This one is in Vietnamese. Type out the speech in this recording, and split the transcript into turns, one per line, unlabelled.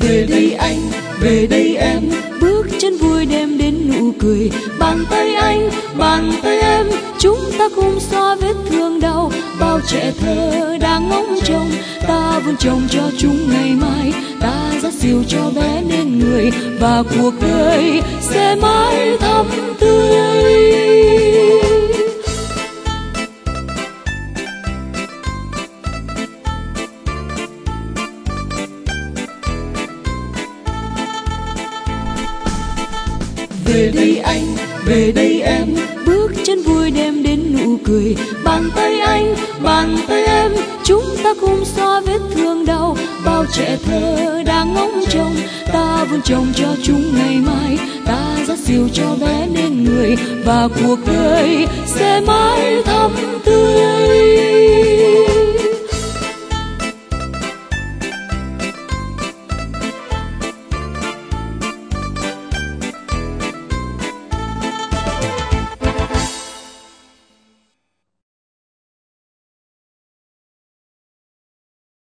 Về đây anh, về đây em,
bước chân vui đem đến nụ cười.
bàn tay anh, bàn tay em,
Chúng ta cùng xoa vết thương đau. Bao trẻ thơ đang ngóng trông, ta vun trồng cho chúng ngày mai. Ta dắt dìu cho bé nên người, và cuộc đời sẽ mãi thắm tươi.
về đây anh, về đây em,
bước chân vui đem đến nụ cười.
bàn tay anh, bàn tay em,
Chúng ta cùng xoa vết thương đau. Bao trẻ thơ đang ngóng trông, ta vun trồng cho chúng ngày mai. Ta dắt dìu cho bé nên người, và cuộc đời sẽ mãi thắm tươi.